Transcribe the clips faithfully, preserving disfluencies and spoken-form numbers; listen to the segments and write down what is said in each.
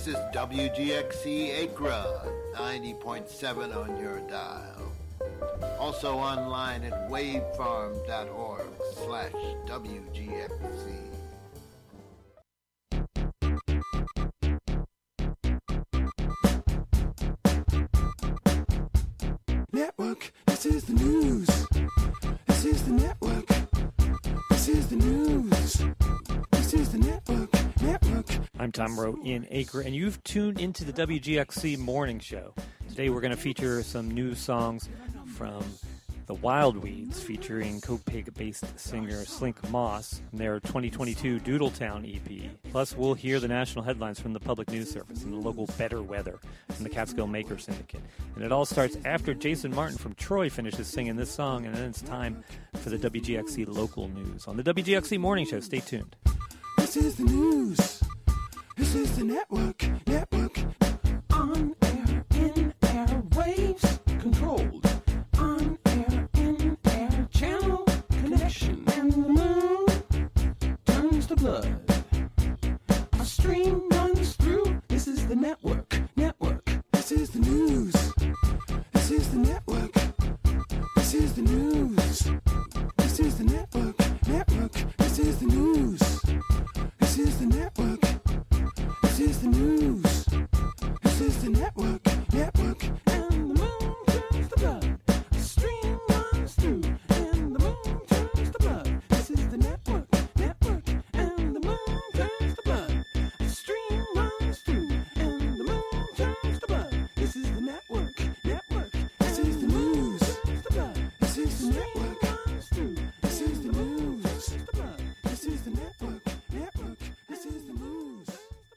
This is W G X C Acra, ninety point seven on your dial. Also online at wavefarm.org slash WGXC. Network, this is the news. This is the network. This is the news. This is the network. Network. I'm Tom Rowe in Acre, and you've tuned into the W G X C Morning Show. Today we're going to feature some new songs from the Wildweeds, featuring Copiague-based singer Slink Moss and their twenty twenty-two Doodletown E P. Plus, we'll hear the national headlines from the Public News Service and the local Better Weather from the Catskill Maker Syndicate. And it all starts after Jason Martin from Troy finishes singing this song, and then it's time for the W G X C local news. On the W G X C Morning Show, stay tuned. This is the news. This is the network. Network. On air, in air, waves controlled. On air, in air, channel connection. And the moon turns to blood. A stream runs through. This is the network. Network. This is the news. This is the network. This is the news. This is the network. Network. This is the news. This is the network. This is the news. This is the network. Network. And the moon turns to blood. A stream runs through. And the moon turns to blood. This is the network. Network. And the moon turns to blood. A stream runs through. And the moon turns to blood. This is the network. Network. This is the news. This is the network. This is the news. This is the network. Network. This is the news.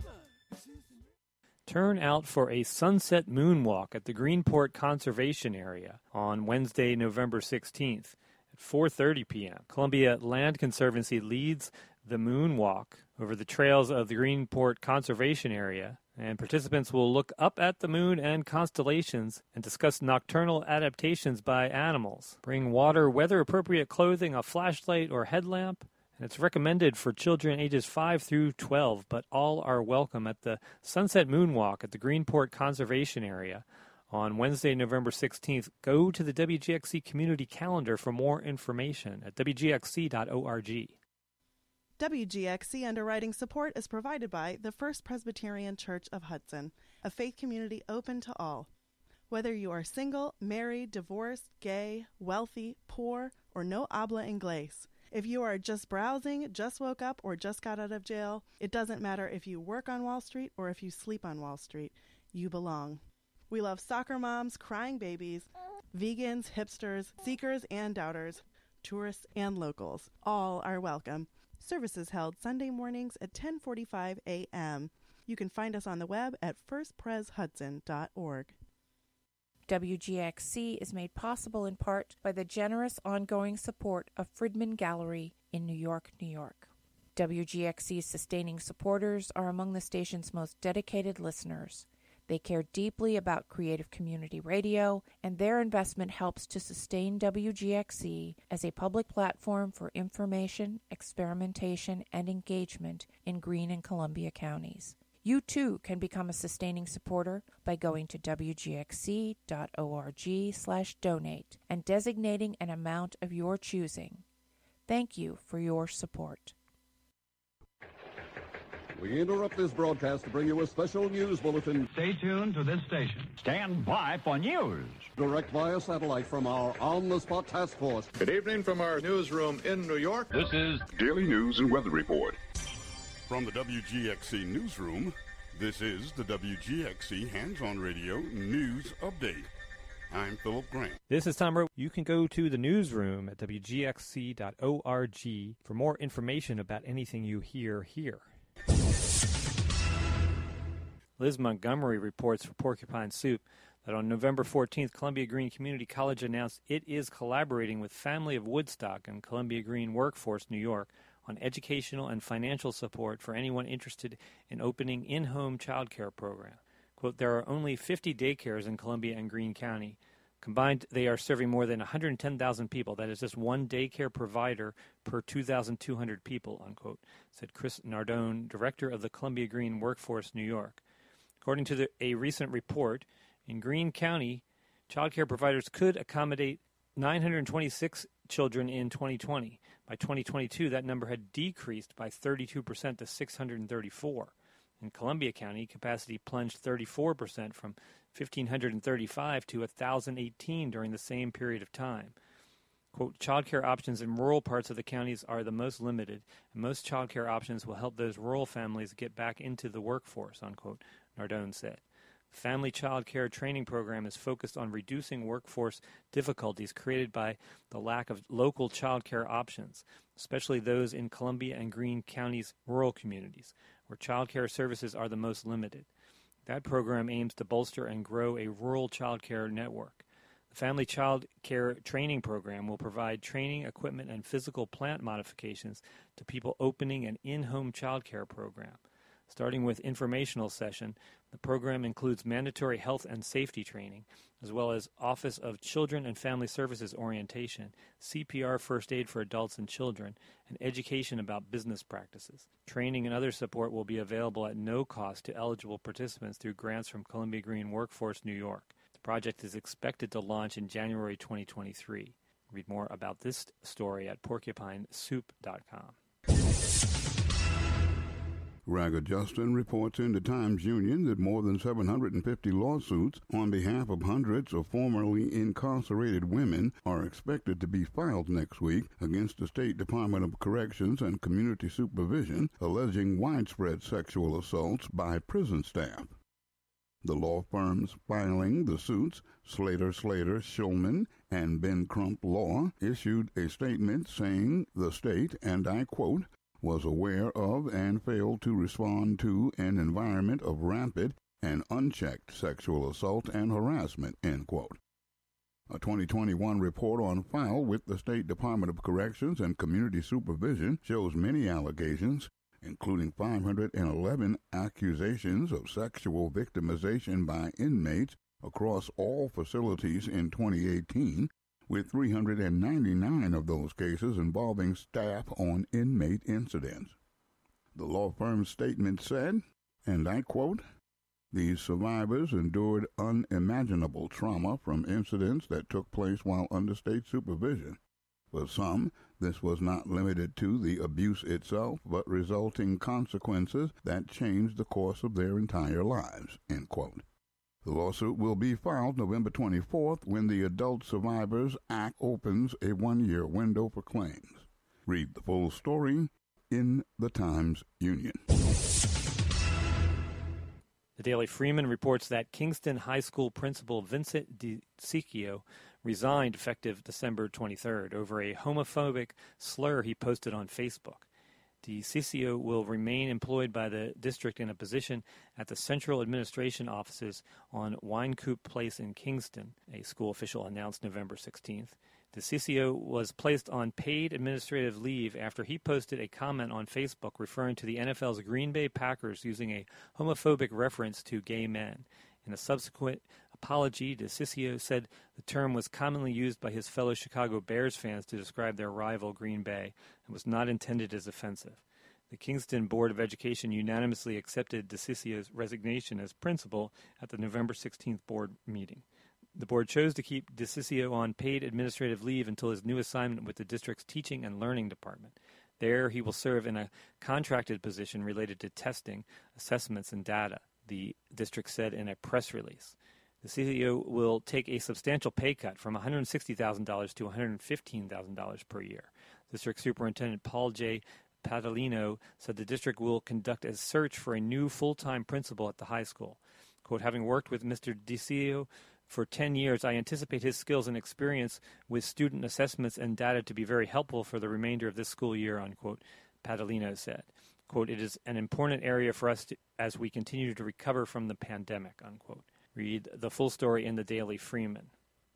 Turn out for a sunset moonwalk at the Greenport Conservation Area on Wednesday, November sixteenth at four thirty p.m. Columbia Land Conservancy leads the moonwalk over the trails of the Greenport Conservation Area, and participants will look up at the moon and constellations and discuss nocturnal adaptations by animals. Bring water, weather-appropriate clothing, a flashlight or headlamp, and it's recommended for children ages five through twelve, but all are welcome at the Sunset Moonwalk at the Greenport Conservation Area on Wednesday, November sixteenth. Go to the W G X C community calendar for more information at w g x c dot org. W G X C underwriting support is provided by the First Presbyterian Church of Hudson, a faith community open to all. Whether you are single, married, divorced, gay, wealthy, poor, or no habla inglés, if you are just browsing, just woke up, or just got out of jail, it doesn't matter if you work on Wall Street or if you sleep on Wall Street. You belong. We love soccer moms, crying babies, vegans, hipsters, seekers and doubters, tourists and locals. All are welcome. Services held Sunday mornings at ten forty-five a.m. You can find us on the web at first pres hudson dot org. W G X C is made possible in part by the generous ongoing support of Friedman Gallery in New York, New York. W G X C's sustaining supporters are among the station's most dedicated listeners. They care deeply about creative community radio, and their investment helps to sustain W G X C as a public platform for information, experimentation, and engagement in Greene and Columbia counties. You, too, can become a sustaining supporter by going to w g x c dot org slash donate and designating an amount of your choosing. Thank you for your support. We interrupt this broadcast to bring you a special news bulletin. Stay tuned to this station. Stand by for news. Direct via satellite from our on-the-spot task force. Good evening from our newsroom in New York. This is Daily News and Weather Report. From the W G X C Newsroom, this is the W G X C Hands-On Radio News Update. I'm Philip Grant. This is Tom Rowe. You can go to the newsroom at w g x c dot org for more information about anything you hear here. Liz Montgomery reports for Porcupine Soup that on November fourteenth, Columbia Green Community College announced it is collaborating with Family of Woodstock and Columbia Green Workforce New York on educational and financial support for anyone interested in opening in-home child care program. Quote, there are only fifty daycares in Columbia and Greene County. Combined, they are serving more than one hundred ten thousand people. That is just one daycare provider per two thousand two hundred people, unquote, said Chris Nardone, director of the Columbia Green Workforce New York. According to the, a recent report, in Greene County, child care providers could accommodate nine hundred twenty-six children in twenty twenty. By twenty twenty-two, that number had decreased by thirty-two percent to six hundred thirty-four. In Columbia County, capacity plunged thirty-four percent from one thousand five hundred thirty-five to one thousand eighteen during the same period of time. Quote, childcare options in rural parts of the counties are the most limited, and most childcare options will help those rural families get back into the workforce, unquote, Nardone said. The Family Child Care Training Program is focused on reducing workforce difficulties created by the lack of local child care options, especially those in Columbia and Greene counties' rural communities, where child care services are the most limited. That program aims to bolster and grow a rural child care network. The Family Child Care Training Program will provide training, equipment, and physical plant modifications to people opening an in-home child care program. Starting with informational session, the program includes mandatory health and safety training, as well as Office of Children and Family Services orientation, C P R first aid for adults and children, and education about business practices. Training and other support will be available at no cost to eligible participants through grants from Columbia Green Workforce New York. The project is expected to launch in January twenty twenty-three. Read more about this story at porcupine soup dot com. Ragged Justin reports in the Times-Union that more than seven hundred fifty lawsuits on behalf of hundreds of formerly incarcerated women are expected to be filed next week against the State Department of Corrections and Community Supervision, alleging widespread sexual assaults by prison staff. The law firms filing the suits, Slater, Slater, Shulman, and Ben Crump Law, issued a statement saying the state, and I quote, was aware of and failed to respond to an environment of rampant and unchecked sexual assault and harassment, end quote. A twenty twenty-one report on file with the State Department of Corrections and Community Supervision shows many allegations, including five hundred eleven accusations of sexual victimization by inmates across all facilities in twenty eighteen, with three hundred ninety-nine of those cases involving staff on inmate incidents. The law firm's statement said, and I quote, these survivors endured unimaginable trauma from incidents that took place while under state supervision. For some, this was not limited to the abuse itself, but resulting consequences that changed the course of their entire lives, end quote. The lawsuit will be filed November twenty-fourth when the Adult Survivors Act opens a one-year window for claims. Read the full story in the Times-Union. The Daily Freeman reports that Kingston High School principal Vincent DiCiccio resigned effective December twenty-third over a homophobic slur he posted on Facebook. DiCiccio will remain employed by the district in a position at the Central Administration Offices on Winecoop Place in Kingston, a school official announced November sixteenth. DiCiccio was placed on paid administrative leave after he posted a comment on Facebook referring to the N F L's Green Bay Packers using a homophobic reference to gay men. In a subsequent apology, DiCiccio said the term was commonly used by his fellow Chicago Bears fans to describe their rival Green Bay and was not intended as offensive. The Kingston Board of Education unanimously accepted DiCiccio's resignation as principal at the November sixteenth board meeting. The board chose to keep DiCiccio on paid administrative leave until his new assignment with the district's Teaching and Learning Department. There, he will serve in a contracted position related to testing, assessments, and data, the district said in a press release. DiCiccio will take a substantial pay cut from one hundred sixty thousand dollars to one hundred fifteen thousand dollars per year. District Superintendent Paul J. Padalino said the district will conduct a search for a new full-time principal at the high school. Quote, having worked with Mister DiCiccio for ten years, I anticipate his skills and experience with student assessments and data to be very helpful for the remainder of this school year, unquote, Padalino said. Quote, it is an important area for us to, as we continue to recover from the pandemic, unquote. Read the full story in the Daily Freeman.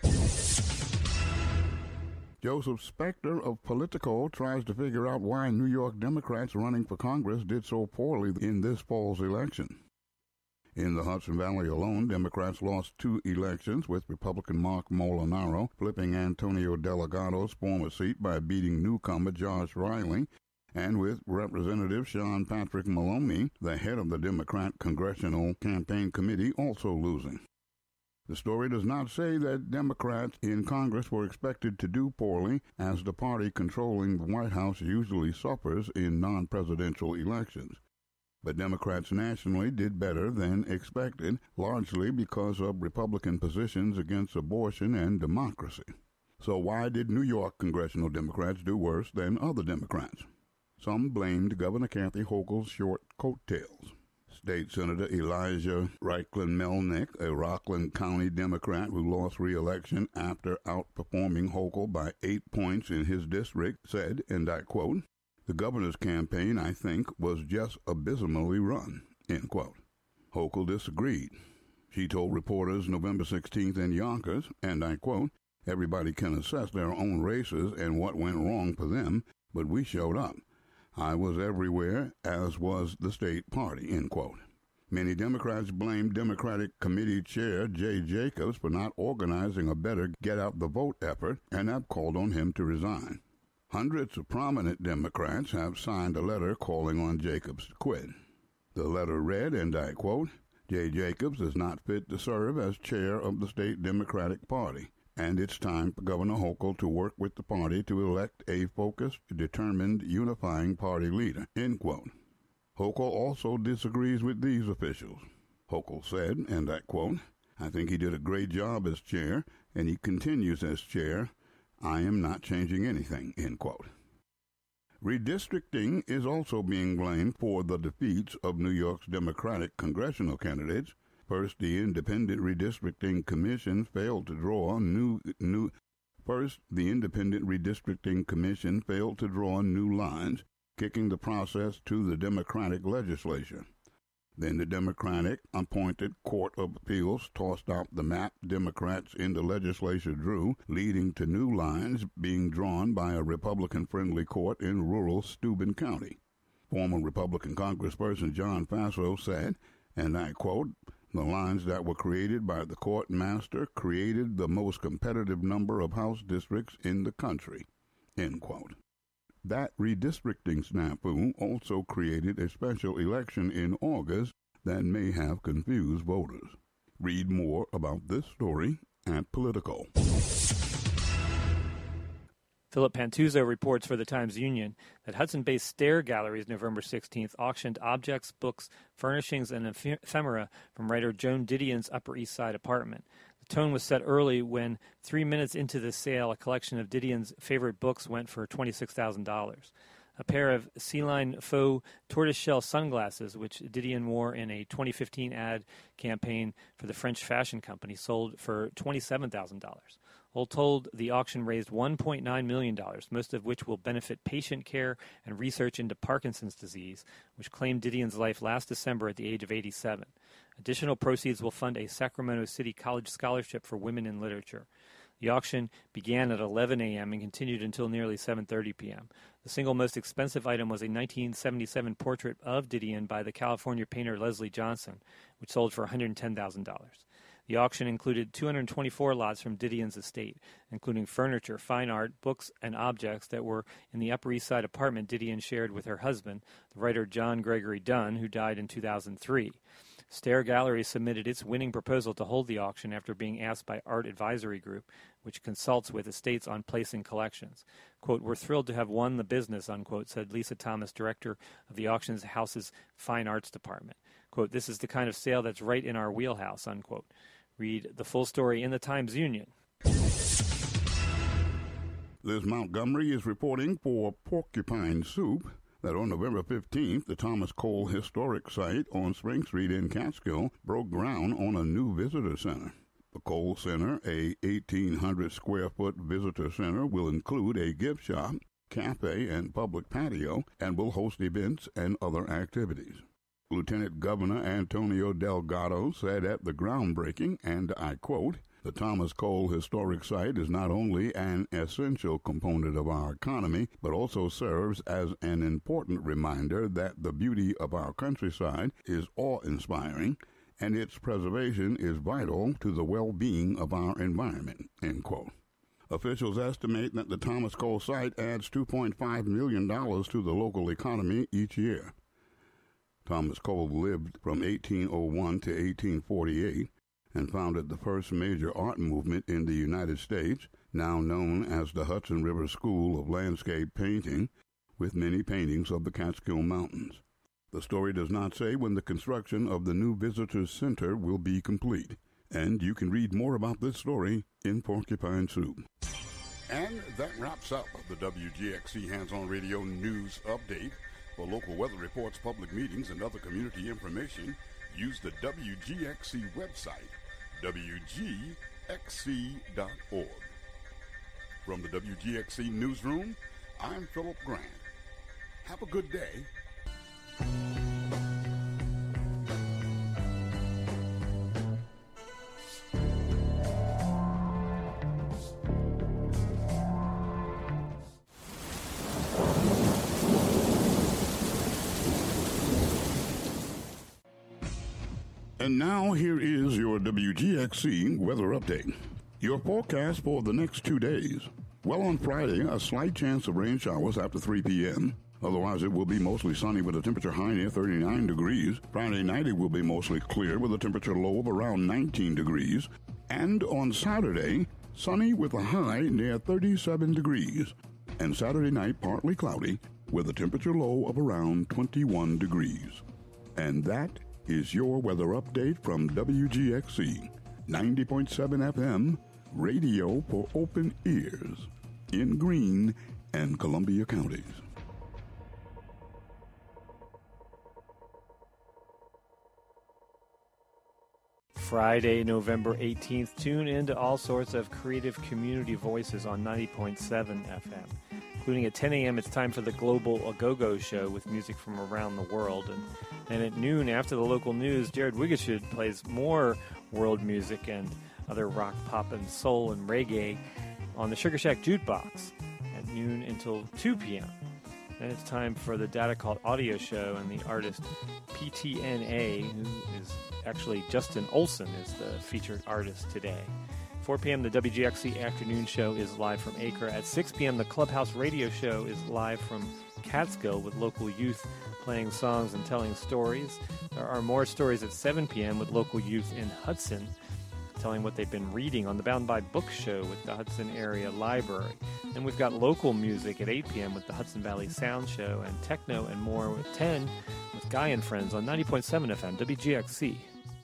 Joseph Spector of Politico tries to figure out why New York Democrats running for Congress did so poorly in this fall's election. In the Hudson Valley alone, Democrats lost two elections, with Republican Mark Molinaro flipping Antonio Delgado's former seat by beating newcomer Josh Riley, and with Representative Sean Patrick Maloney, the head of the Democrat Congressional Campaign Committee, also losing. The story does not say that Democrats in Congress were expected to do poorly, as the party controlling the White House usually suffers in non-presidential elections. But Democrats nationally did better than expected, largely because of Republican positions against abortion and democracy. So why did New York congressional Democrats do worse than other Democrats? Some blamed Governor Kathy Hochul's short coattails. State Senator Elijah Reichlin Melnick, a Rockland County Democrat who lost re-election after outperforming Hochul by eight points in his district, said, and I quote, "The governor's campaign, I think, was just abysmally run," end quote. Hochul disagreed. She told reporters November sixteenth in Yonkers, and I quote, "Everybody can assess their own races and what went wrong for them, but we showed up. I was everywhere, as was the state party," end quote. Many Democrats blamed Democratic Committee Chair Jay Jacobs for not organizing a better get-out-the-vote effort and have called on him to resign. Hundreds of prominent Democrats have signed a letter calling on Jacobs to quit. The letter read, and I quote, "Jay Jacobs is not fit to serve as chair of the state Democratic Party, and it's time for Governor Hochul to work with the party to elect a focused, determined, unifying party leader," end quote. Hochul also disagrees with these officials. Hochul said, and I quote, "I think he did a great job as chair, and he continues as chair. I am not changing anything," end quote. Redistricting is also being blamed for the defeats of New York's Democratic congressional candidates. First, the Independent Redistricting Commission failed to draw new new. First, the Independent Redistricting Commission failed to draw new lines, kicking the process to the Democratic legislature. Then the Democratic-appointed Court of Appeals tossed out the map Democrats in the legislature drew, leading to new lines being drawn by a Republican-friendly court in rural Steuben County. Former Republican Congressperson John Faso said, and I quote, "The lines that were created by the court master created the most competitive number of House districts in the country," end quote. That redistricting snafu also created a special election in August that may have confused voters. Read more about this story at Politico. Philip Pantuzzo reports for the Times-Union that Hudson-based Stair Galleries November sixteenth auctioned objects, books, furnishings, and ephemera from writer Joan Didion's Upper East Side apartment. The tone was set early when, three minutes into the sale, a collection of Didion's favorite books went for twenty-six thousand dollars. A pair of sea-line faux tortoiseshell sunglasses, which Didion wore in a twenty fifteen ad campaign for the French fashion company, sold for twenty-seven thousand dollars. All told, the auction raised one point nine million dollars, most of which will benefit patient care and research into Parkinson's disease, which claimed Didion's life last December at the age of eighty-seven. Additional proceeds will fund a Sacramento City College scholarship for women in literature. The auction began at eleven a.m. and continued until nearly seven thirty p.m. The single most expensive item was a nineteen seventy-seven portrait of Didion by the California painter Leslie Johnson, which sold for one hundred ten thousand dollars. The auction included two hundred twenty-four lots from Didion's estate, including furniture, fine art, books, and objects that were in the Upper East Side apartment Didion shared with her husband, the writer John Gregory Dunn, who died in two thousand three. Stair Gallery submitted its winning proposal to hold the auction after being asked by Art Advisory Group, which consults with estates on placing collections. Quote, "We're thrilled to have won the business," unquote, said Lisa Thomas, director of the auction's house's fine arts department. Quote, "This is the kind of sale that's right in our wheelhouse," unquote. Read the full story in the Times-Union. Liz Montgomery is reporting for Porcupine Soup that on November fifteenth, the Thomas Cole Historic Site on Spring Street in Catskill broke ground on a new visitor center. The Cole Center, a eighteen hundred square foot visitor center, will include a gift shop, cafe, and public patio, and will host events and other activities. Lieutenant Governor Antonio Delgado said at the groundbreaking, and I quote, "The Thomas Cole Historic Site is not only an essential component of our economy, but also serves as an important reminder that the beauty of our countryside is awe-inspiring, and its preservation is vital to the well-being of our environment," end quote. Officials estimate that the Thomas Cole site adds two point five million dollars to the local economy each year. Thomas Cole lived from eighteen oh one to eighteen forty-eight and founded the first major art movement in the United States, now known as the Hudson River School of Landscape Painting, with many paintings of the Catskill Mountains. The story does not say when the construction of the new Visitors Center will be complete, and you can read more about this story in Porcupine Soup. And that wraps up the W G X C Hands-On Radio News Update. For local weather reports, public meetings, and other community information, use the W G X C website, W G X C dot org. From the W G X C Newsroom, I'm Philip Grant. Have a good day. And now here is your W G X C weather update. Your forecast for the next two days. Well, on Friday, a slight chance of rain showers after three p.m. Otherwise, it will be mostly sunny with a temperature high near thirty-nine degrees. Friday night, it will be mostly clear with a temperature low of around nineteen degrees. And on Saturday, sunny with a high near thirty-seven degrees. And Saturday night, partly cloudy with a temperature low of around twenty-one degrees. And that is your weather update from W G X C, ninety point seven F M, radio for open ears, in Greene and Columbia counties. Friday, November eighteenth, tune into all sorts of creative community voices on ninety point seven F M. Including at ten a.m., it's time for the Global A-Go-Go Show with music from around the world. And then at noon, after the local news, Jared Wigishud plays more world music and other rock, pop, and soul and reggae on the Sugar Shack Jukebox at noon until two p.m. Then it's time for the Data Cult Audio Show, and the artist P T N A, who is actually Justin Olson, is the featured artist today. four p.m. the W G X C Afternoon Show is live from Acre. At six p.m. the Clubhouse Radio Show is live from Catskill with local youth playing songs and telling stories. There are more stories at seven p.m. with local youth in Hudson telling what they've been reading on the Bound by Books Show with the Hudson Area Library. And we've got local music at eight p.m. with the Hudson Valley Sound Show, and techno and more at ten with Guy and Friends on ninety point seven F M W G X C.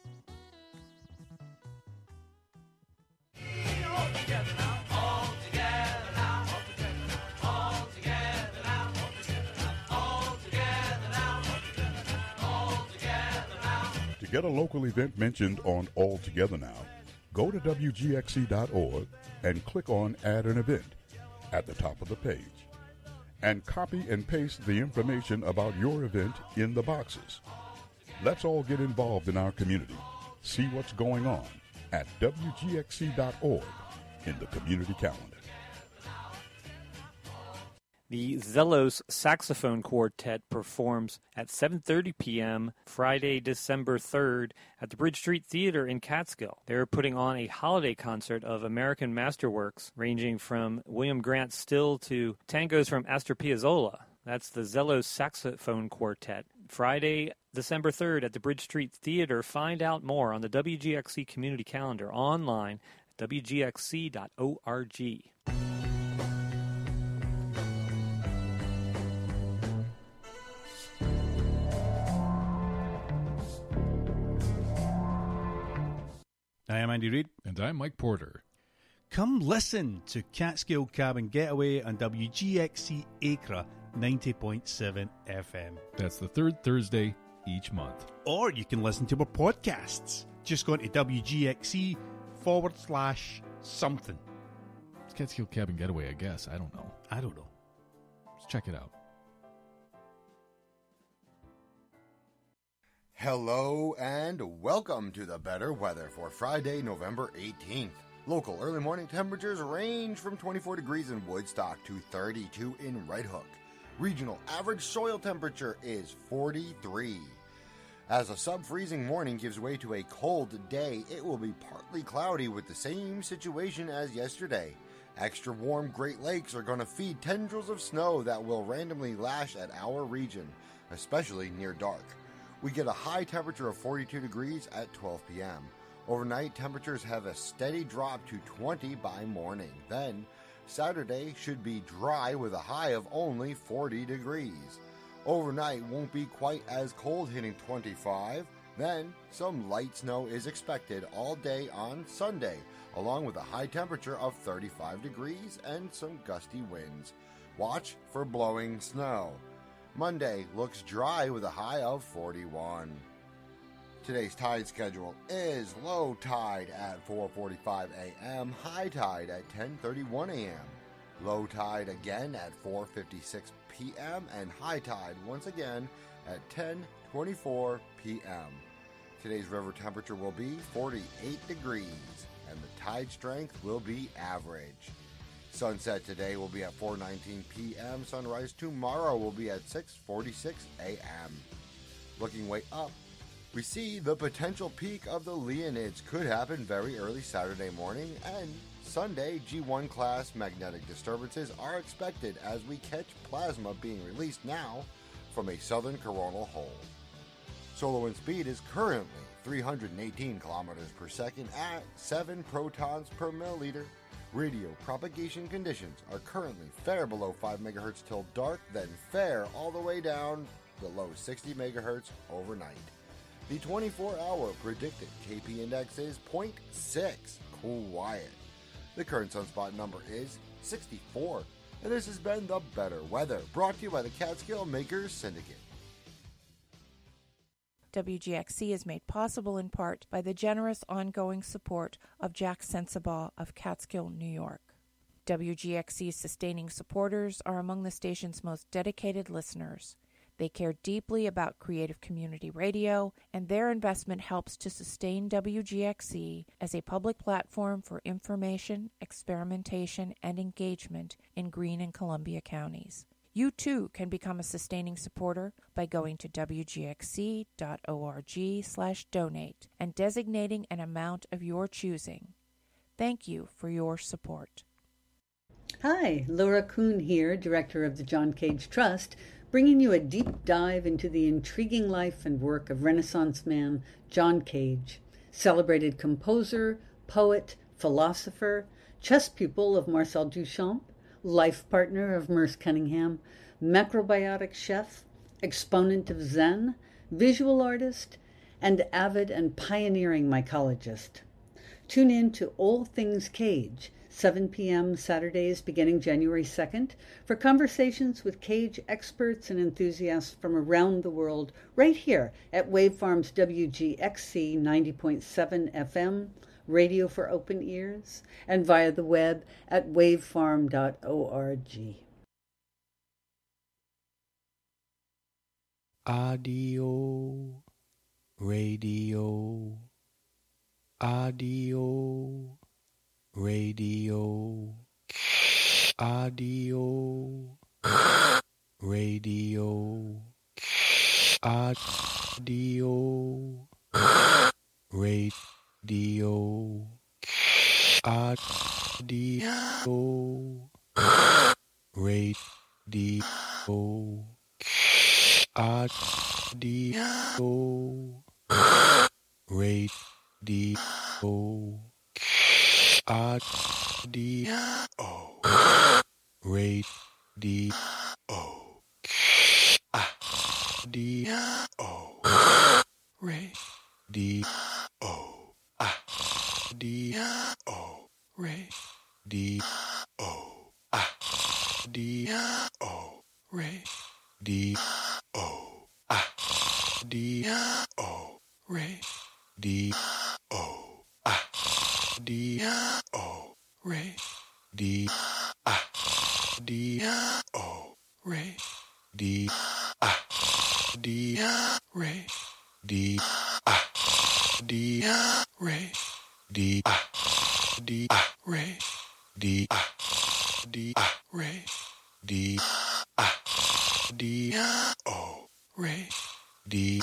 To get a local event mentioned on All Together Now, go to W G X C dot org and click on Add an Event at the top of the page. And copy and paste the information about your event in the boxes. Let's all get involved in our community. See what's going on at W G X C dot org in the community calendar. The Zelos Saxophone Quartet performs at seven thirty p.m. Friday, December third at the Bridge Street Theater in Catskill. They're putting on a holiday concert of American masterworks ranging from William Grant Still to tangos from Astor Piazzolla. That's the Zelos Saxophone Quartet. Friday, December third at the Bridge Street Theater. Find out more on the W G X C community calendar online at W G X C dot org. Hi, I'm Andy Reid. And I'm Mike Porter. Come listen to Catskill Cabin Getaway on W G X C Acre ninety point seven F M. That's the third Thursday each month. Or you can listen to our podcasts. Just go to W G X C forward slash something. It's Catskill Cabin Getaway, I guess. I don't know. I don't know. Let's check it out. Hello and welcome to the better weather for Friday, November eighteenth. Local early morning temperatures range from twenty-four degrees in Woodstock to thirty-two in Red Hook. Regional average soil temperature is forty-three. As a sub-freezing morning gives way to a cold day, it will be partly cloudy with the same situation as yesterday. Extra warm Great Lakes are going to feed tendrils of snow that will randomly lash at our region, especially near dark. We get a high temperature of forty-two degrees at twelve p.m. Overnight, temperatures have a steady drop to twenty by morning. Then, Saturday should be dry with a high of only forty degrees. Overnight won't be quite as cold, hitting twenty-five. Then, some light snow is expected all day on Sunday, along with a high temperature of thirty-five degrees and some gusty winds. Watch for blowing snow. Monday looks dry with a high of forty-one. Today's tide schedule is low tide at four forty-five a.m., high tide at ten thirty-one a.m., low tide again at four fifty-six p.m., and high tide once again at ten twenty-four p.m. Today's river temperature will be forty-eight degrees, and the tide strength will be average. Sunset today will be at four nineteen p.m. Sunrise tomorrow will be at six forty-six a.m. Looking way up, we see the potential peak of the Leonids could happen very early Saturday morning, and Sunday G one class magnetic disturbances are expected as we catch plasma being released now from a southern coronal hole. Solar wind speed is currently three hundred eighteen kilometers per second at seven protons per milliliter. Radio propagation conditions are currently fair below five megahertz till dark, then fair all the way down below sixty megahertz overnight. The twenty-four hour predicted K P index is zero point six, quiet. The current sunspot number is sixty-four, and this has been The Better Weather, brought to you by the Catskill Makers Syndicate. W G X C is made possible in part by the generous ongoing support of Jack Sensabaugh of Catskill, New York. W G X C's sustaining supporters are among the station's most dedicated listeners. They care deeply about creative community radio, and their investment helps to sustain W G X C as a public platform for information, experimentation, and engagement in Greene and Columbia counties. You too can become a sustaining supporter by going to w g x c dot org slash donate and designating an amount of your choosing. Thank you for your support. Hi, Laura Kuhn here, Director of the John Cage Trust, bringing you a deep dive into the intriguing life and work of Renaissance man John Cage, celebrated composer, poet, philosopher, chess pupil of Marcel Duchamp, life partner of Merce Cunningham, macrobiotic chef, exponent of Zen, visual artist, and avid and pioneering mycologist. Tune in to All Things Cage, seven p.m. Saturdays beginning January second, for conversations with Cage experts and enthusiasts from around the world, right here at Wavefarm's W G X C ninety point seven F M, radio for open ears, and via the web at wavefarm dot org. Audio, radio, audio, radio, audio, radio, audio, radio. Dio, audio, radio, audio, radio, audio, radio, audio, radio. Ah, D O Ray D O Ah D O Ray D O Ah D O Ray D O Ah D O Ray D Ah D O Ray D Ah D Ray D Ah D Ray D ah D ah Ray D ah D ah Ray D ah D O Ray D.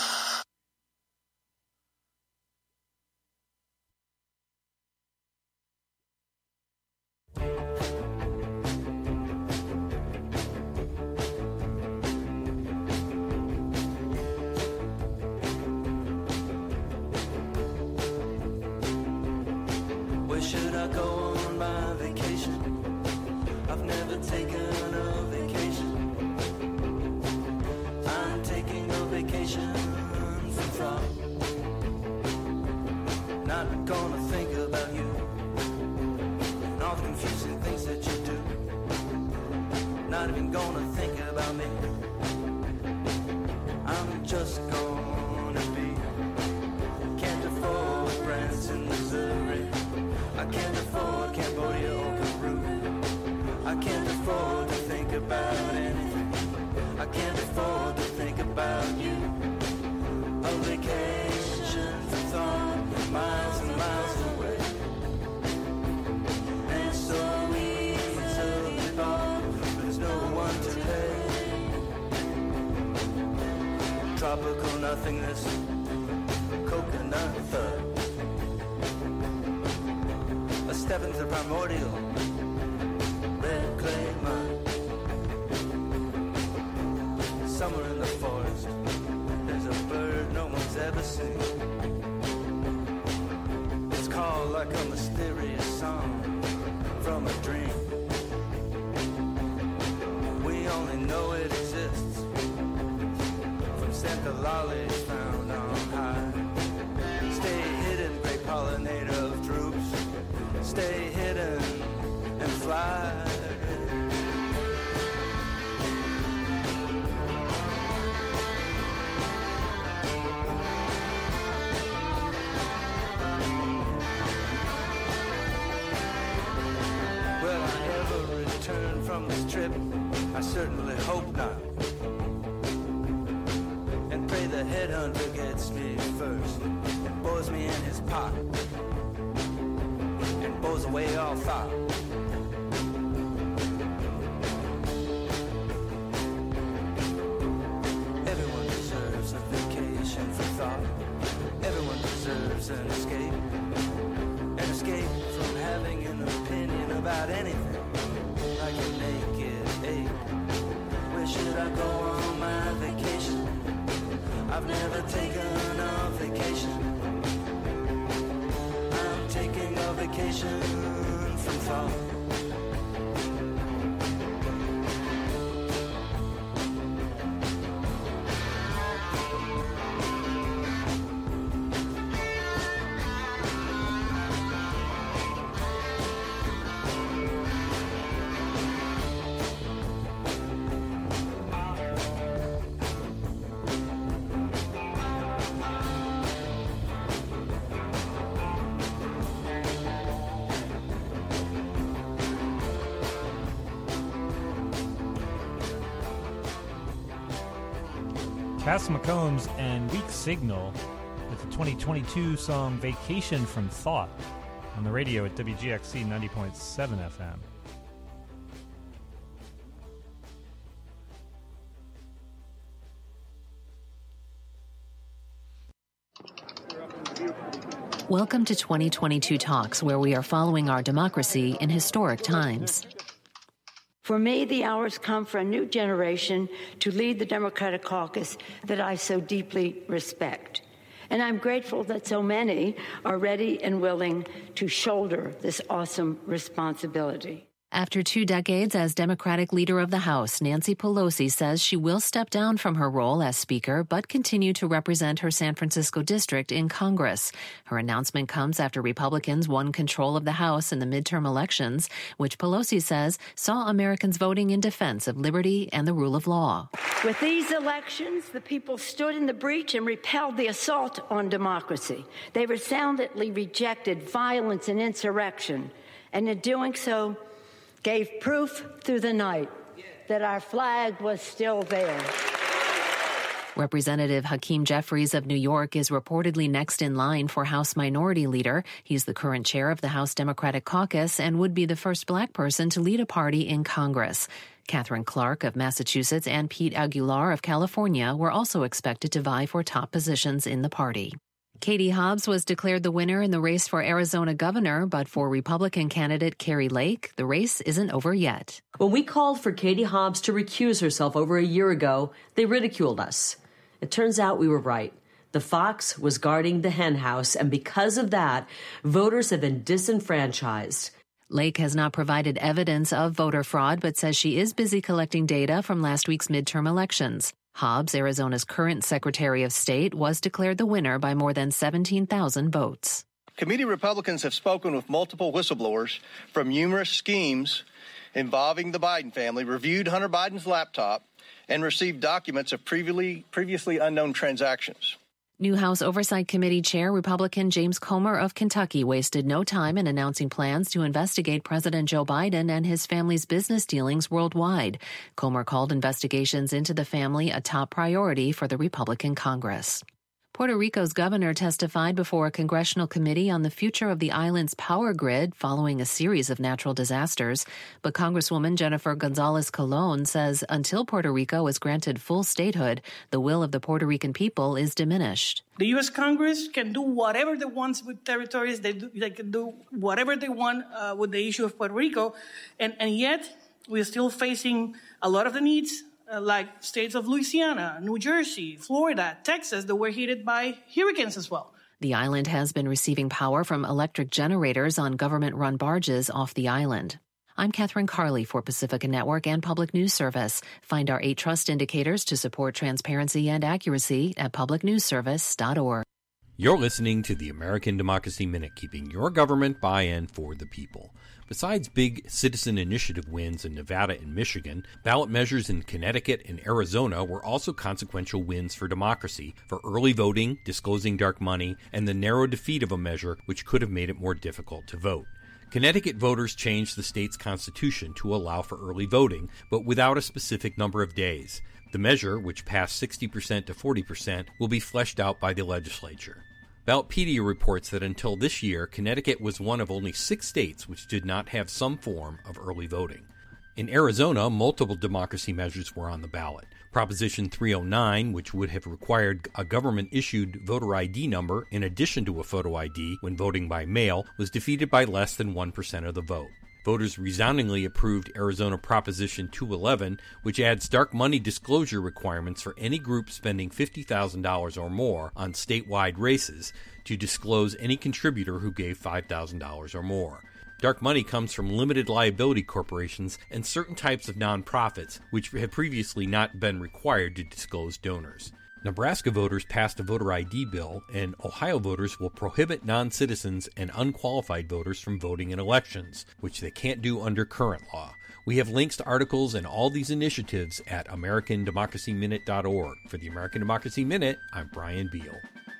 should I go on my vacation? I've never taken a vacation. I'm taking a vacation from thought. Not gonna think about you and all the confusing things that you do. Not even gonna think about me. I'm just gonna be. Can't afford Branson, Missouri. I can't afford Cambodia or Peru. I can't afford to think about anything. I can't afford to think about you. A vacation for thought, miles and miles away. And it's so easily bought, but there's no one to pay. Tropical nothingness, coconut thud. A step into the primordial, red clay mud. Somewhere in the forest, there's a bird no one's ever seen. It's called like a mysterious song from a dream. We only know it exists from Santa lollies found on high. Stay hidden, great pollinator of troops. Stay hidden and fly. Will I ever return from this trip? I certainly hope not. And pray the headhunter gets me first and bores me in his pot and bores away all thought. Everyone deserves a vacation for thought. Everyone deserves an escape. An escape from having an opinion about anything, like a naked ape. Where should I go on my vacation? I've never taken a vacation. I'm taking a vacation from thought. Cass McCombs and Weak Signal with the twenty twenty-two song Vacation from Thought on the radio at W G X C ninety point seven F M. Welcome to twenty twenty-two Talks, where we are following our democracy in historic times. For me, the hour's come for a new generation to lead the Democratic caucus that I so deeply respect. And I'm grateful that so many are ready and willing to shoulder this awesome responsibility. After two decades as Democratic leader of the House, Nancy Pelosi says she will step down from her role as Speaker but continue to represent her San Francisco district in Congress. Her announcement comes after Republicans won control of the House in the midterm elections, which Pelosi says saw Americans voting in defense of liberty and the rule of law. With these elections, the people stood in the breach and repelled the assault on democracy. They resoundingly rejected violence and insurrection, and in doing so, gave proof through the night that our flag was still there. Representative Hakeem Jeffries of New York is reportedly next in line for House Minority Leader. He's the current chair of the House Democratic Caucus and would be the first black person to lead a party in Congress. Catherine Clark of Massachusetts and Pete Aguilar of California were also expected to vie for top positions in the party. Katie Hobbs was declared the winner in the race for Arizona governor, but for Republican candidate Kari Lake, the race isn't over yet. When we called for Katie Hobbs to recuse herself over a year ago, they ridiculed us. It turns out we were right. The fox was guarding the hen house, and because of that, voters have been disenfranchised. Lake has not provided evidence of voter fraud, but says she is busy collecting data from last week's midterm elections. Hobbs, Arizona's current Secretary of State, was declared the winner by more than seventeen thousand votes. Committee Republicans have spoken with multiple whistleblowers from numerous schemes involving the Biden family, reviewed Hunter Biden's laptop, and received documents of previously, previously unknown transactions. New House Oversight Committee Chair Republican James Comer of Kentucky wasted no time in announcing plans to investigate President Joe Biden and his family's business dealings worldwide. Comer called investigations into the family a top priority for the Republican Congress. Puerto Rico's governor testified before a congressional committee on the future of the island's power grid following a series of natural disasters. But Congresswoman Jennifer Gonzalez Colon says until Puerto Rico is granted full statehood, the will of the Puerto Rican people is diminished. The U S Congress can do whatever they want with territories. They, do, they can do whatever they want uh, with the issue of Puerto Rico. And, and yet, we're still facing a lot of the needs Uh, like states of Louisiana, New Jersey, Florida, Texas, that were hit by hurricanes as well. The island has been receiving power from electric generators on government-run barges off the island. I'm Catherine Carley for Pacifica Network and Public News Service. Find our eight trust indicators to support transparency and accuracy at public news service dot org. You're listening to the American Democracy Minute, keeping your government by-in for the people. Besides big citizen initiative wins in Nevada and Michigan, ballot measures in Connecticut and Arizona were also consequential wins for democracy, for early voting, disclosing dark money, and the narrow defeat of a measure which could have made it more difficult to vote. Connecticut voters changed the state's constitution to allow for early voting, but without a specific number of days. The measure, which passed sixty percent to forty percent, will be fleshed out by the legislature. Ballotpedia reports that until this year, Connecticut was one of only six states which did not have some form of early voting. In Arizona, multiple democracy measures were on the ballot. Proposition three oh nine, which would have required a government-issued voter I D number in addition to a photo I D when voting by mail, was defeated by less than one percent of the vote. Voters resoundingly approved Arizona Proposition two eleven, which adds dark money disclosure requirements for any group spending fifty thousand dollars or more on statewide races to disclose any contributor who gave five thousand dollars or more. Dark money comes from limited liability corporations and certain types of nonprofits, which had previously not been required to disclose donors. Nebraska voters passed a voter I D bill, and Ohio voters will prohibit non-citizens and unqualified voters from voting in elections, which they can't do under current law. We have links to articles and all these initiatives at American Democracy Minute dot org. For the American Democracy Minute, I'm Brian Beal.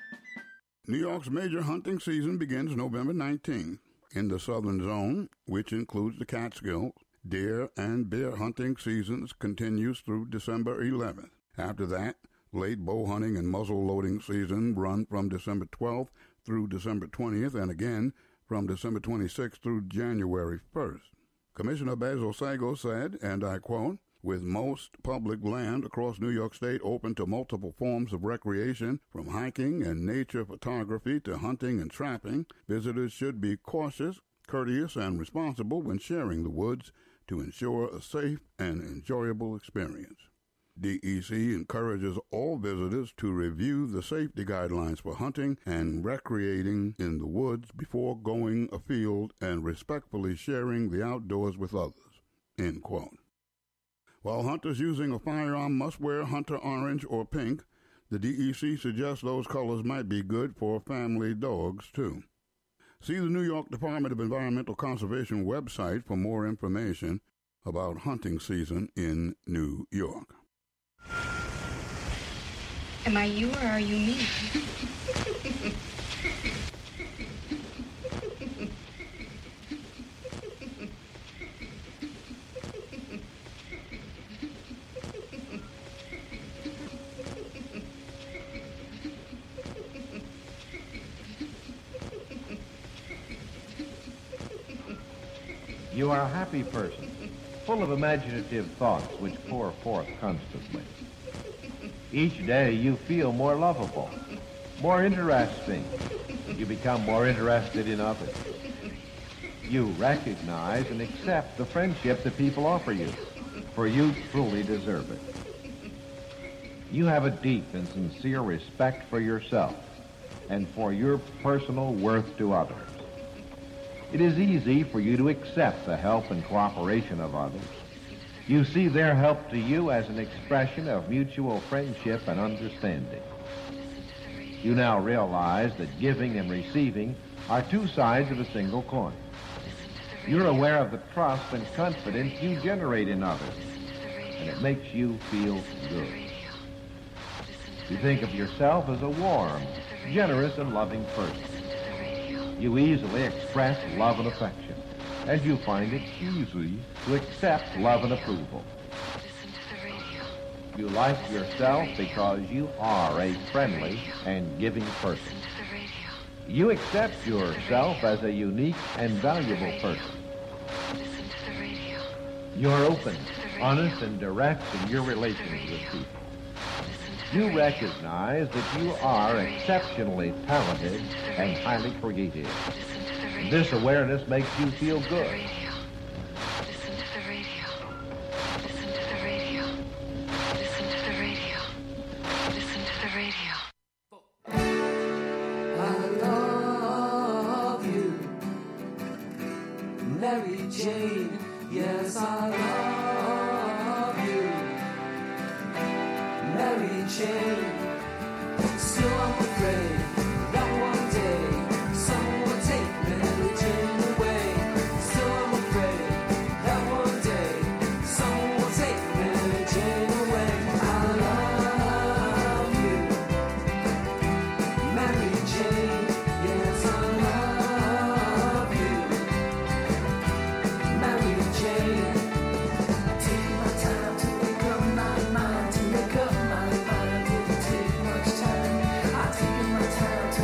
New York's major hunting season begins November nineteenth. In the southern zone, which includes the Catskills, deer and bear hunting seasons continues through December eleventh. After that, late bow hunting and muzzle loading season run from December twelfth through December twentieth and again from December twenty-sixth through January first. Commissioner Basil Sago said, and I quote, "With most public land across New York State open to multiple forms of recreation, from hiking and nature photography to hunting and trapping, visitors should be cautious, courteous, and responsible when sharing the woods to ensure a safe and enjoyable experience." D E C encourages all visitors to review the safety guidelines for hunting and recreating in the woods before going afield and respectfully sharing the outdoors with others. End quote. While hunters using a firearm must wear hunter orange or pink, the D E C suggests those colors might be good for family dogs, too. See the New York Department of Environmental Conservation website for more information about hunting season in New York. Am I you or are you me? You are a happy person, full of imaginative thoughts which pour forth constantly. Each day you feel more lovable, more interesting. You become more interested in others. You recognize and accept the friendship that people offer you, for you truly deserve it. you have a deep and sincere respect for yourself and for your personal worth to others. It is easy for you to accept the help and cooperation of others. You see their help to you as an expression of mutual friendship and understanding. You now realize that giving and receiving are two sides of a single coin. You're aware of the trust and confidence you generate in others, and it makes you feel good. You think of yourself as a warm, generous, and loving person. You easily express love and affection, and you find it easy to accept love and approval. You like yourself because you are a friendly and giving person. You accept yourself as a unique and valuable person. You're open, honest, and direct in your relations with people. You recognize that you are exceptionally talented and highly creative. This awareness makes you feel good. I love you, Mary Jane. Yes, I love you, Mary Jane. Still I'm afraid that one day someone will take Mary Jane away. Still I'm afraid that one day someone will take Mary Jane away. I love you, Mary Jane. Yes, I love you, Mary Jane. I take my time to make up my mind, to make up my mind. Didn't take much time. I take my time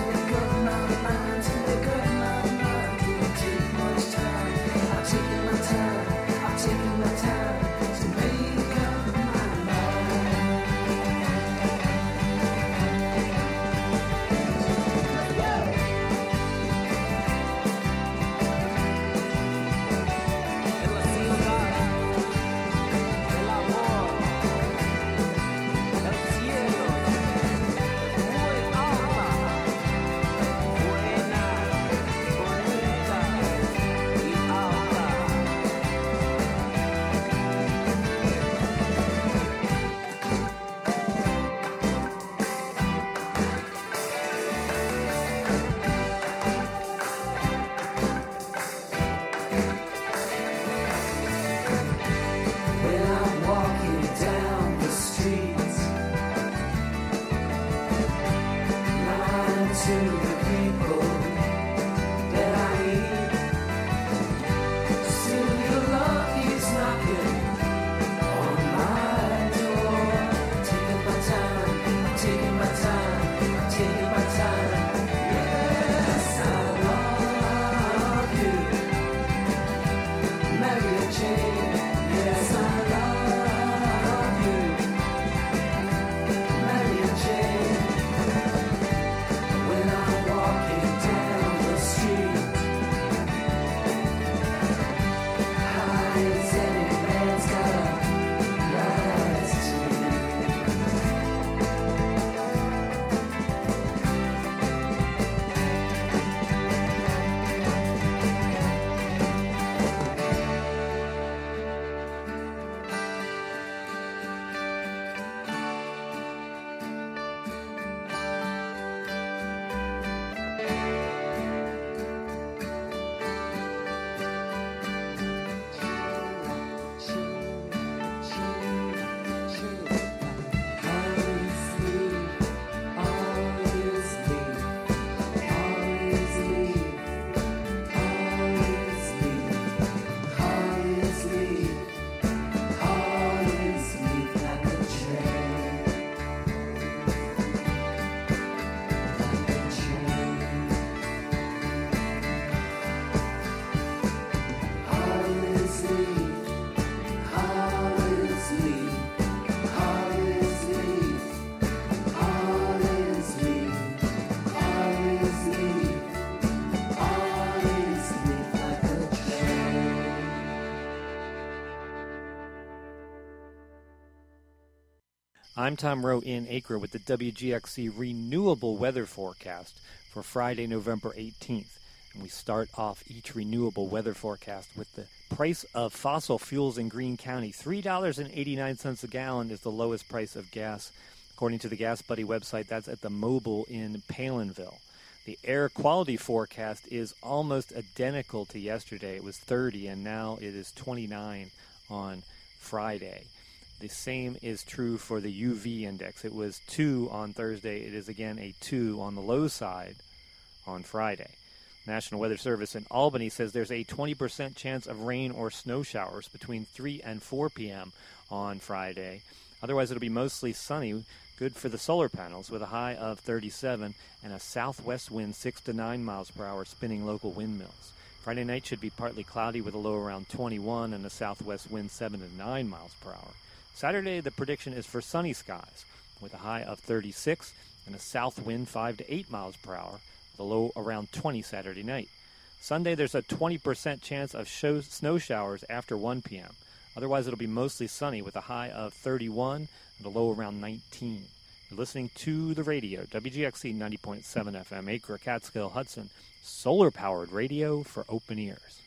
I'm Tom Rowe in Acre with the W G X C Renewable Weather Forecast for Friday, November eighteenth. And we start off each renewable weather forecast with the price of fossil fuels in Greene County. three dollars and eighty-nine cents a gallon is the lowest price of gas. According to the Gas Buddy website, that's at the Mobil in Palinville. The air quality forecast is almost identical to yesterday. It was thirty, and now it is twenty-nine on Friday. The same is true for the U V index. It was two on Thursday. It is again a two on the low side on Friday. National Weather Service in Albany says there's a twenty percent chance of rain or snow showers between three and four p.m. on Friday. Otherwise, it'll be mostly sunny, good for the solar panels, with a high of thirty-seven and a southwest wind six to nine miles per hour spinning local windmills. Friday night should be partly cloudy with a low around twenty-one and a southwest wind seven to nine miles per hour. Saturday, the prediction is for sunny skies with a high of thirty-six and a south wind five to eight miles per hour. The low around twenty Saturday night. Sunday, there's a twenty percent chance of show, snow showers after one p.m. Otherwise, it'll be mostly sunny with a high of thirty-one and a low around nineteen. You're listening to the radio, W G X C ninety point seven F M, Acre, Catskill, Hudson, solar-powered radio for open ears.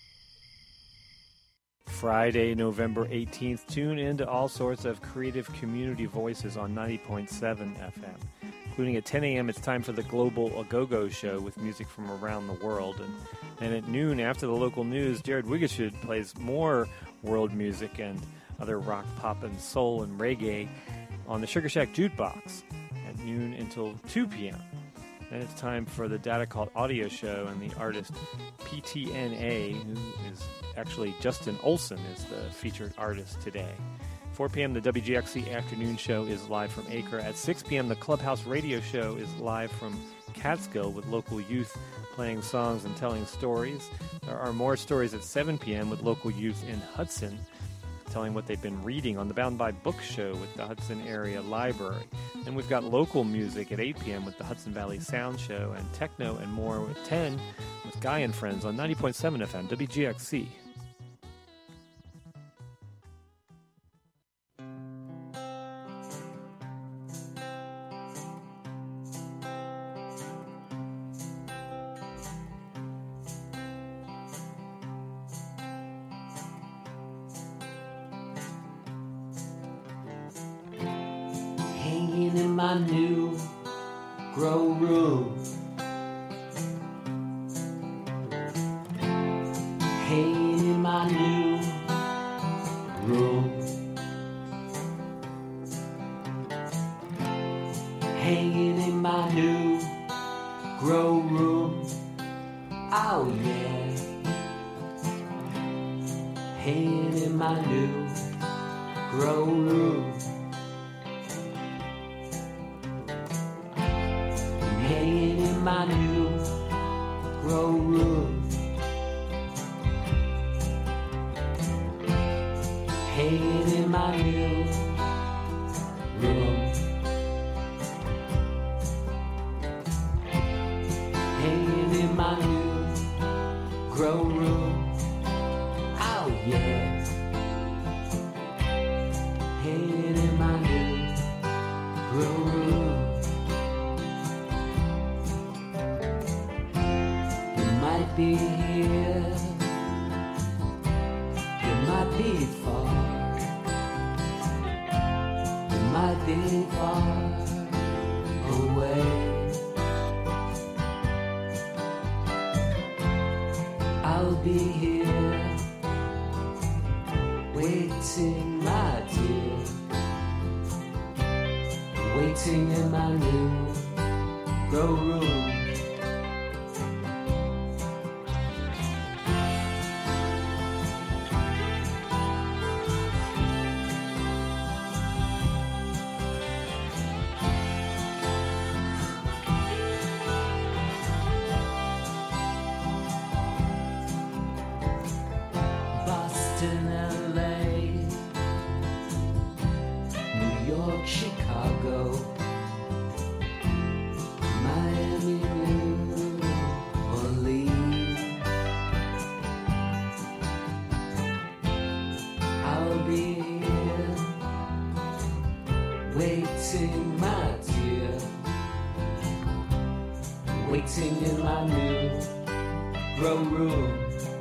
Friday, November eighteenth, tune into all sorts of creative community voices on ninety point seven F M. Including at ten a.m., it's time for the Global A-Go-Go Show with music from around the world. And, and at noon, after the local news, Jared Wigishud plays more world music and other rock, pop, and soul and reggae on the Sugar Shack Jukebox at noon until two p.m. Then it's time for the Data Cult Audio Show, and the artist P T N A, who is actually Justin Olson, is the featured artist today. four p.m. the W G X C Afternoon Show is live from Acre. At six p.m. the Clubhouse Radio Show is live from Catskill with local youth playing songs and telling stories. There are more stories at seven p.m. with local youth in Hudson telling what they've been reading on the Bound by Books Show with the Hudson Area Library. And we've got local music at eight p.m. with the Hudson Valley Sound Show, and techno and more at ten with Guy and Friends on ninety point seven F M W G X C. Hanging in my new grow room, hanging in my new room, hanging in my new grow room, oh yeah, hanging in my new grow room. Hanging in my new grow room, hanging in my new room, hanging in my new grow room, oh yeah, hanging in my new grow room. Be here, you might be far, you might be far away. I'll be here, waiting, my dear, waiting in my new grow room. grow room.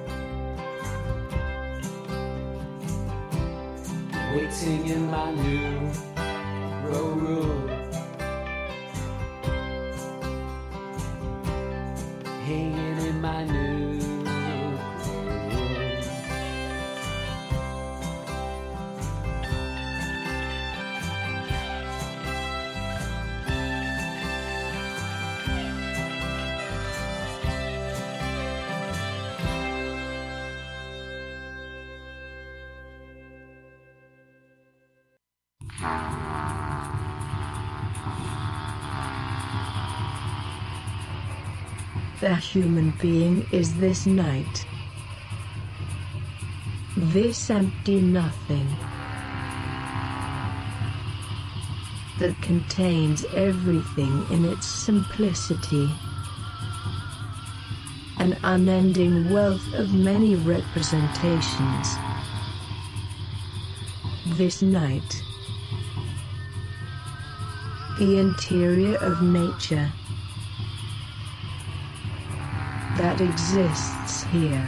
Waiting in my new grow room. Hanging in my new grow room. The human being is this night. This empty nothing that contains everything in its simplicity. An unending wealth of many representations. This night. The interior of nature that exists here.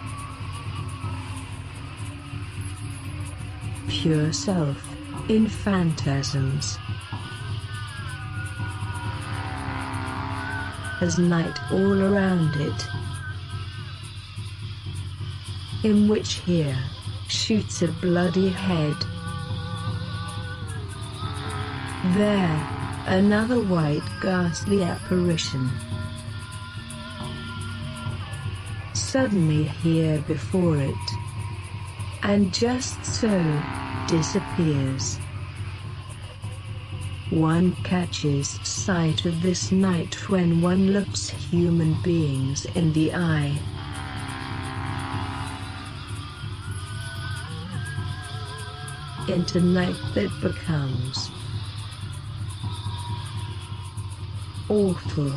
Pure self in phantasms. As night all around it, in which here shoots a bloody head. There, another white ghastly apparition. Suddenly here before it, and just so disappears. One catches sight of this night when one looks human beings in the eye. Into night that becomes awful.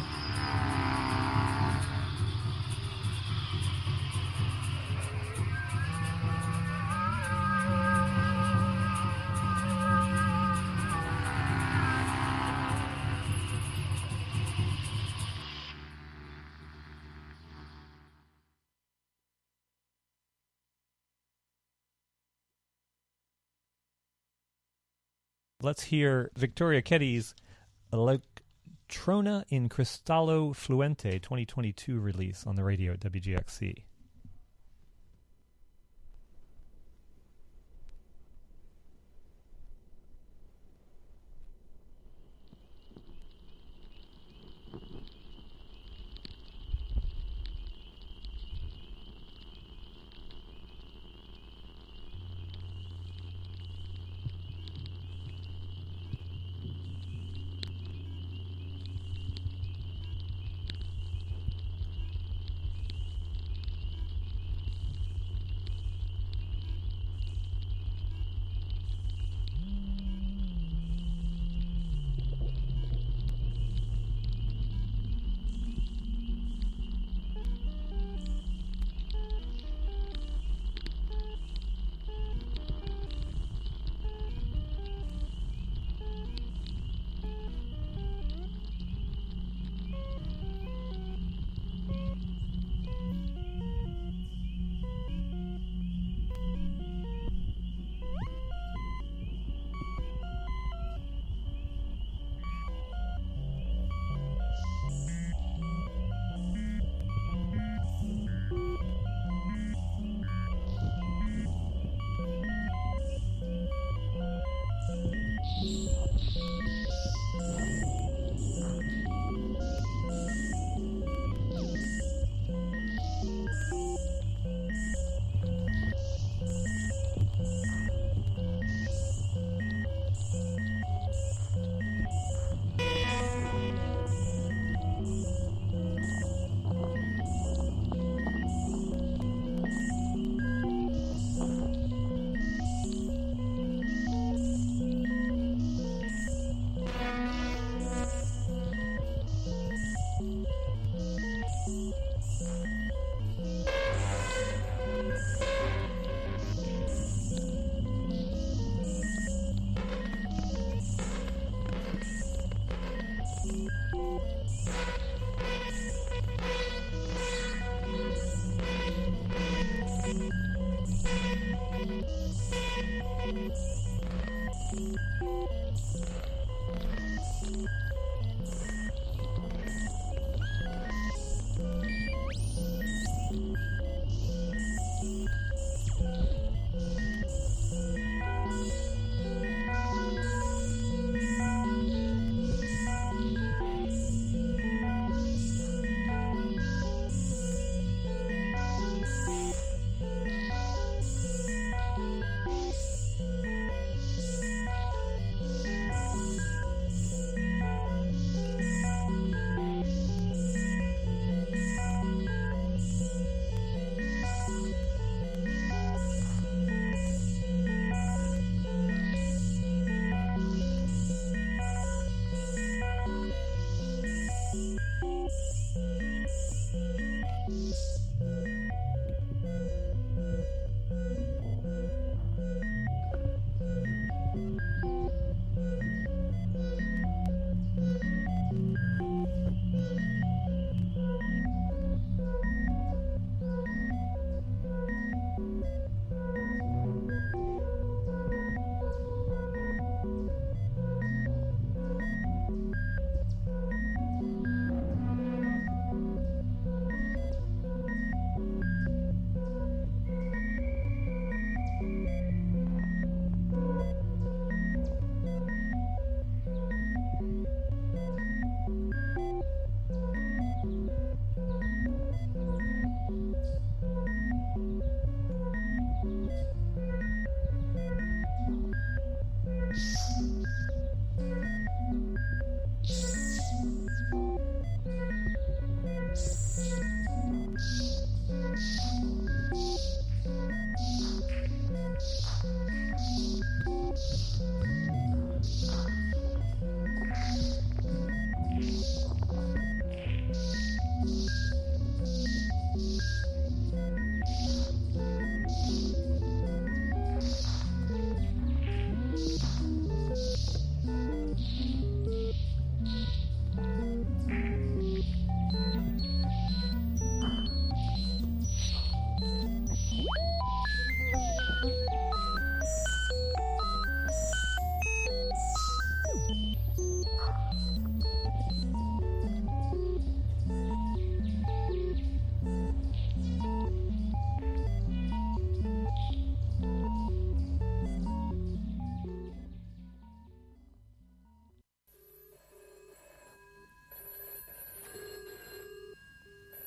Let's hear Victoria Ketty's Electrona in Cristallo Fluente twenty twenty-two release on the radio at W G X C.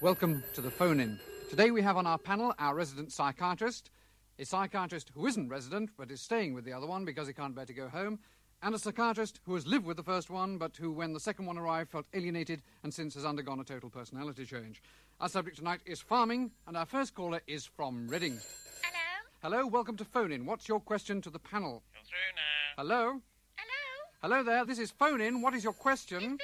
Welcome to the phone-in. Today we have on our panel our resident psychiatrist, a psychiatrist who isn't resident but is staying with the other one because he can't bear to go home, and a psychiatrist who has lived with the first one but who, when the second one arrived, felt alienated and since has undergone a total personality change. Our subject tonight is farming, and our first caller is from Reading. Hello? Hello, welcome to phone-in. What's your question to the panel? You're through now. Hello? Hello? Hello there, this is phone-in. What is your question?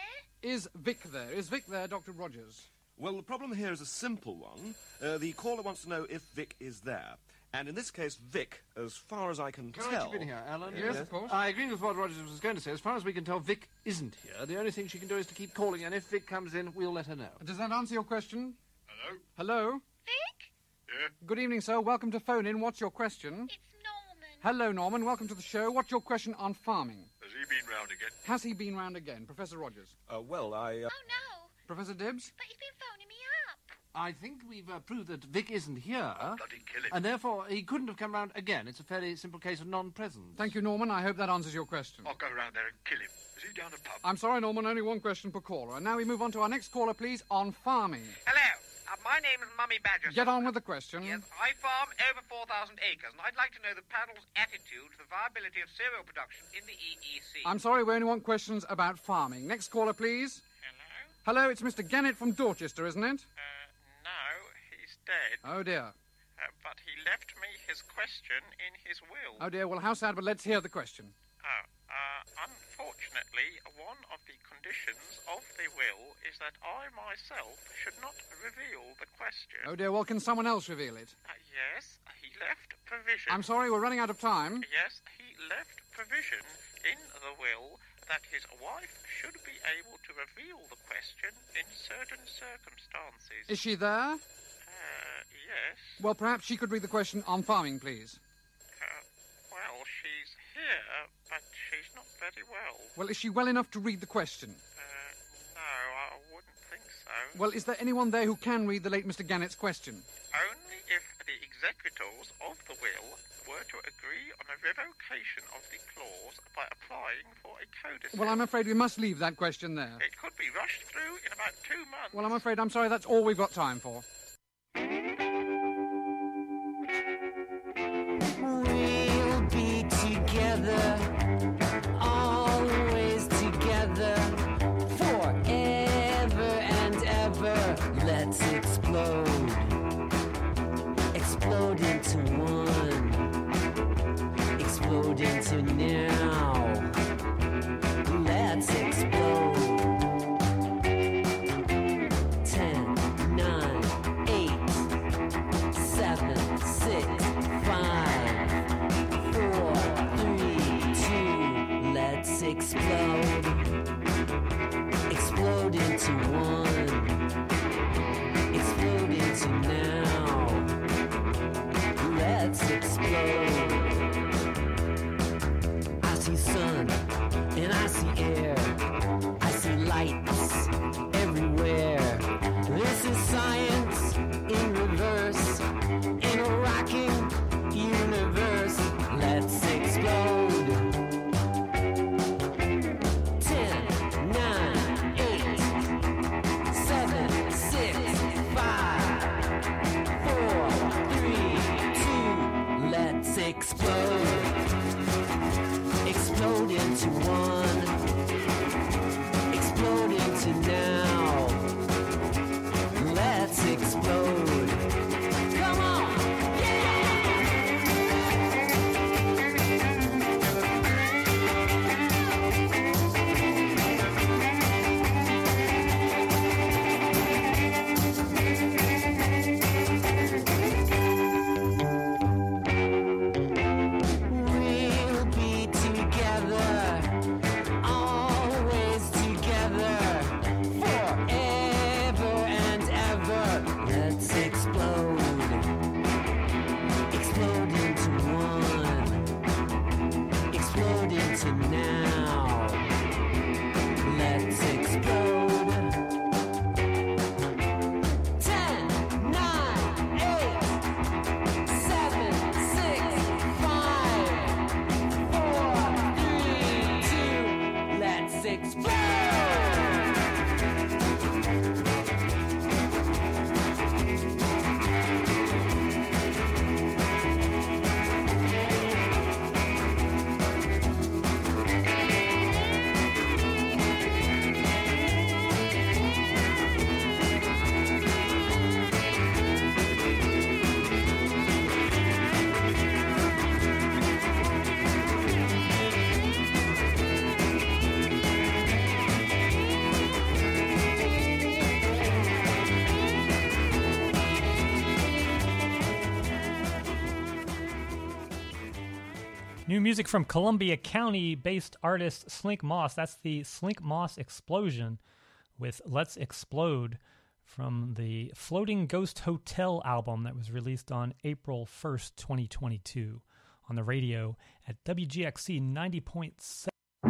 Is Vic there? Is Vic there? Is Vic there, Doctor Rogers? Well, the problem here is a simple one. Uh, the caller wants to know if Vic is there. And in this case, Vic, as far as I can, can tell... I chip in here, Alan? Yes, yes, of course. I agree with what Rogers was going to say. As far as we can tell, Vic isn't here. The only thing she can do is to keep calling, and if Vic comes in, we'll let her know. Does that answer your question? Hello? Hello? Vic? Yeah? Good evening, sir. Welcome to Phone In. What's your question? It's Norman. Hello, Norman. Welcome to the show. What's your question on farming? Has he been round again? Has he been round again? Professor Rogers. Uh, well, I... Uh... Oh, no. Professor Dibbs? But he's been phoning me up. I think we've uh, proved that Vic isn't here. Oh, bloody kill him. And therefore, he couldn't have come round again. It's a fairly simple case of non-presence. Thank you, Norman. I hope that answers your question. I'll go round there and kill him. Is he down the pub? I'm sorry, Norman. Only one question per caller. And now we move on to our next caller, please, on farming. Hello. Uh, my name is Mummy Badger. Get on with the question. Yes, I farm over four thousand acres, and I'd like to know the panel's attitude to the viability of cereal production in the E E C. I'm sorry, we only want questions about farming. Next caller, please. Hello? Hello, it's Mister Gannett from Dorchester, isn't it? Uh, no, he's dead. Oh, dear. Uh, but he left me his question in his will. Oh, dear. Well, how sad, but let's hear the question. Oh, uh, unfortunately, one of the conditions of the will is that I myself should not reveal the question. Oh, dear. Well, can someone else reveal it? Uh, yes, he left provision. I'm sorry, we're running out of time. Yes, he left provision in the will that his wife should be able to reveal the question in certain circumstances. Is she there? Uh, yes. Well, perhaps she could read the question on farming, please. Uh, well, she's here, but she's not very well. Well, is she well enough to read the question? Uh, no, I wouldn't think so. Well, is there anyone there who can read the late Mister Gannett's question? Only if the executors of the will were to agree on a revocation of the clause by applying for a codicil. Well, I'm afraid we must leave that question there. It could be rushed through in about two months. Well, I'm afraid I'm sorry, that's all we've got time for. We'll be together, always together, forever and ever. Let's explode, explode into one, explode into now. Let's explode. Ten, nine, eight, seven, six, five, four, three, two. Let's explode. Explode into one. Explode into now. Let's explode. I see sun and I see air. I see lights everywhere. This is science in reverse, in a rocking universe. Let's explode. Ten, nine, eight, seven, six, five, four, three, two. Let's explode. Explode into one. Explode into now. Let's explode. Come on. New music from Columbia County-based artist Slink Moss. That's the Slink Moss Explosion with Let's Explode from the Floating Ghost Hotel album that was released on April first, twenty twenty-two on the radio at W G X C ninety point seven.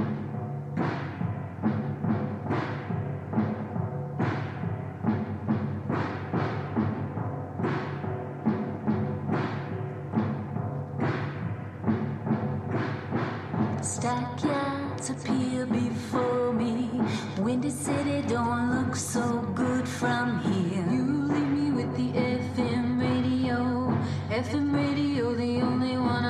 Stackyards appear before me. Windy City don't look so good from here. You leave me with the F M radio. F M radio, the only one I